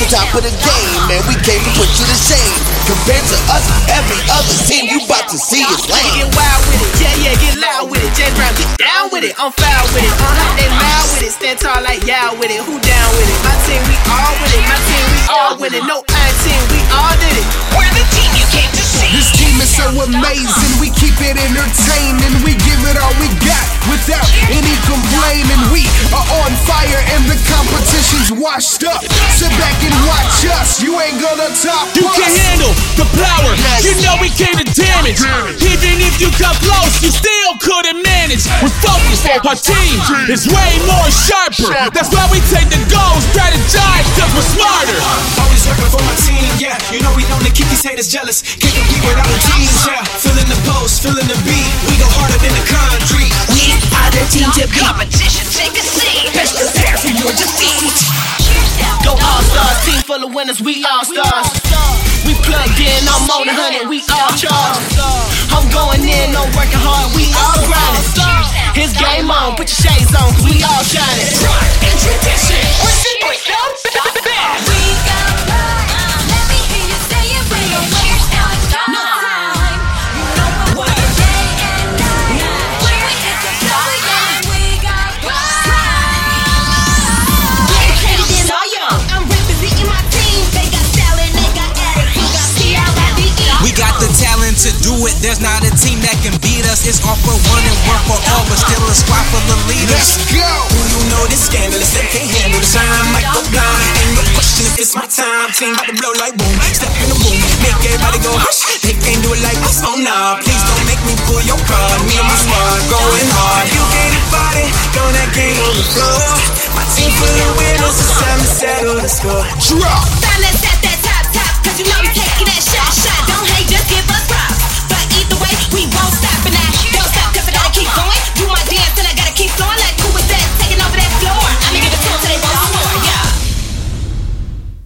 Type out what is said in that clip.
top of the game, man. We came to put you to shame. Compared to us, every other team you about to see is lame. Get wild with it, yeah, get loud with it. J Brown, get down with it, I'm foul with it. They mad with it, stand tall like y'all with it. Who down with it? My team, we all with it. My team, we all with it. No team, we all did it. We're the team you came to see. This team is so amazing, we keep it entertaining. We give it all we got without any complaining. We are on fire and the competition's washed up. Sit back and watch us, you ain't gonna top You us. can handle the power, you know we came to damage. Even if you got close, you still couldn't manage. We're focused, our team is way more sharper. That's why we take the goals, strategize, cause we're smarter. Always working for my team, yeah. You know we don't keep these haters jealous. Can't compete without a team, yeah. Feeling the post, feeling the beat. We go harder than the concrete. We are the team to beat. Competition, take a seat. Best prepare for your defeat. Go all-stars, team full of winners, we all-stars. We plugged in, I'm on the 100, we all charged. I'm going in, I'm working hard, we all grinding. His game on, put your shades on, cause we all shining. And tradition. What's it? We got pride. Let me hear you say it. We gon' waste no time. You know what we're day and night. We're at the top and we got pride. Dedicated and all young. I'm representing my team. They got style and they got attitude. Got C-R-I-D-E. We got the talent to do it. There's not a team that can beat us. It's all for one and one for all, but still a squad full of leaders. Let's go. Who you know this scandalous? They can't handle the shine. Might go blind. Ain't no question if it's my time. Team about to blow like boom. Step in the room, make everybody go hush. They can't do it like us. Oh nah, please don't make me pull your card. Me and my squad going hard. You can't fight it. Throw that game on the floor. My team full of winners. It's time to settle the score. Drop. Silence at that top, cause you know we taking that shot.